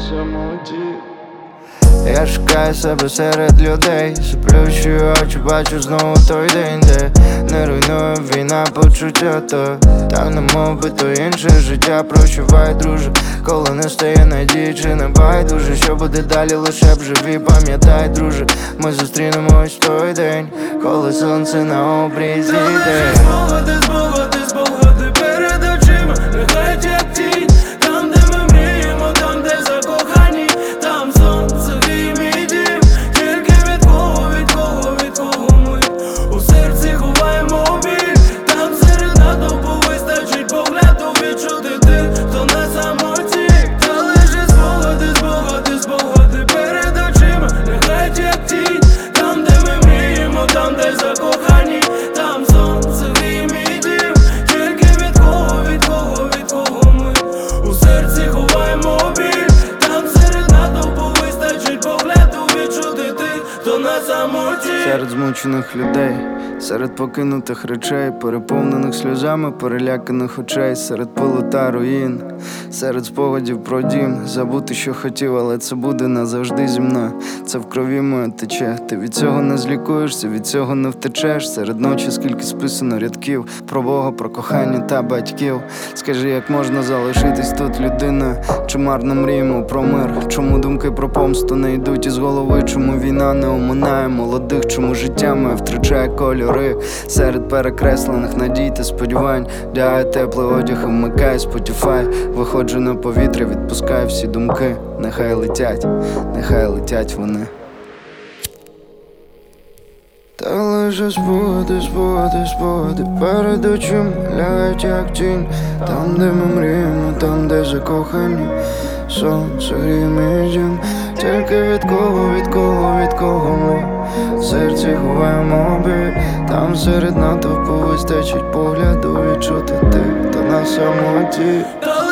самоті. Я шукаю себе серед людей, заплющую очі, бачу знову той день, де не руйнує війна почуття, то так немов би то інше життя. Прощавай, друже, коли не стає надії, чи не байдуже, що буде далі, лише б живі. Пам'ятай, друже, ми зустрінемось той день, коли сонце на обрізі йде. Спогади перед очима, нехай як тінь. Там, де ми мріємо, там, де закохані, там сонце і мій дім. Тільки від кого ми у серці ховаємо біль. Там серед натовпу вистачить погляду відчути тих, хто на самоті. Та лише спогади перед очима, нехай як тінь. Там, де ми мріємо, там, де закохані, там сонце і мій дім. Тільки від кого ми у серці ховаємо біль. Там серед натовпу вистачить погляду відчути тих, хто на самоті. Серед змучених людей, серед покинутих речей, переповнених сльозами, переляканих очей, серед пилу та руїн, серед спогадів про дім. Забути, що хотів, але це буде назавжди зі мною. Це в крові моє тече. Ти від цього не злікуєшся, від цього не втечеш. Серед ночі скільки списано рядків про Бога, про кохання та батьків. Скажи, як можна залишитись тут людиною? Чи марно мріємо про мир? Чому думки про помсту не йдуть із голови? Чому війна не оминає молодих? Чому життя моє втрачає кольори? Серед перекреслених надій та сподівань вдягаю теплий одяг і вмикаю Spotify. Виходжу на повітря, відпускаю всі думки. Нехай летять вони. Та лише спогади перед очима лягають як тінь. Там, де ми мріємо, там, де закохані, сонце гріє мій дім. Тільки від кого ми в серці ховаємо біль. Там серед натовпу вистачить погляду відчути тих, хто на самоті.